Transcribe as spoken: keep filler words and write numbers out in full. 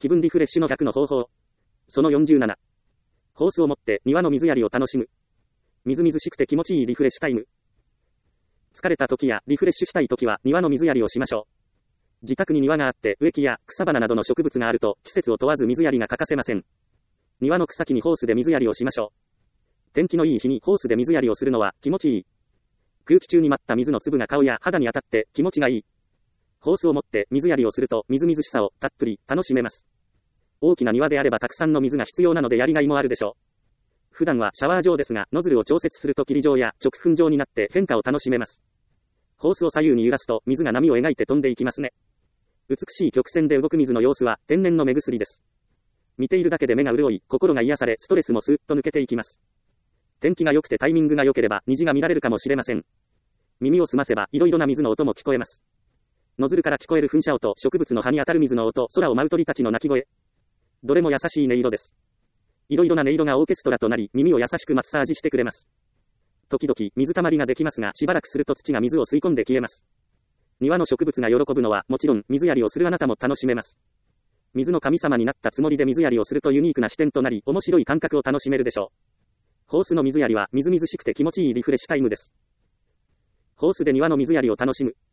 気分リフレッシュの逆の方法。そのよんじゅうなな。ホースを持って庭の水やりを楽しむ。みずみずしくて気持ちいいリフレッシュタイム。疲れた時やリフレッシュしたい時は庭の水やりをしましょう。自宅に庭があって植木や草花などの植物があると季節を問わず水やりが欠かせません。庭の草木にホースで水やりをしましょう。天気のいい日にホースで水やりをするのは気持ちいい。空気中に舞った水の粒が顔や肌に当たって気持ちがいい。ホースを持って水やりをするとみずみずしさをたっぷり楽しめます。大きな庭であればたくさんの水が必要なのでやりがいもあるでしょう。普段はシャワー状ですがノズルを調節すると霧状や直噴状になって変化を楽しめます。ホースを左右に揺らすと水が波を描いて飛んでいきますね。美しい曲線で動く水の様子は天然の目薬です。見ているだけで目が潤い、心が癒され、ストレスもスーッと抜けていきます。天気が良くてタイミングが良ければ虹が見られるかもしれません。耳を澄ませばいろいろな水の音も聞こえます。ノズルから聞こえる噴射音、植物の葉に当たる水の音、空を舞う鳥たちの鳴き声。どれも優しい音色です。いろいろな音色がオーケストラとなり、耳を優しくマッサージしてくれます。時々水たまりができますが、しばらくすると土が水を吸い込んで消えます。庭の植物が喜ぶのはもちろん、水やりをするあなたも楽しめます。水の神様になったつもりで水やりをするとユニークな視点となり、面白い感覚を楽しめるでしょう。ホースの水やりはみずみずしくて気持ちいいリフレッシュタイムです。ホースで庭の水やりを楽しむ。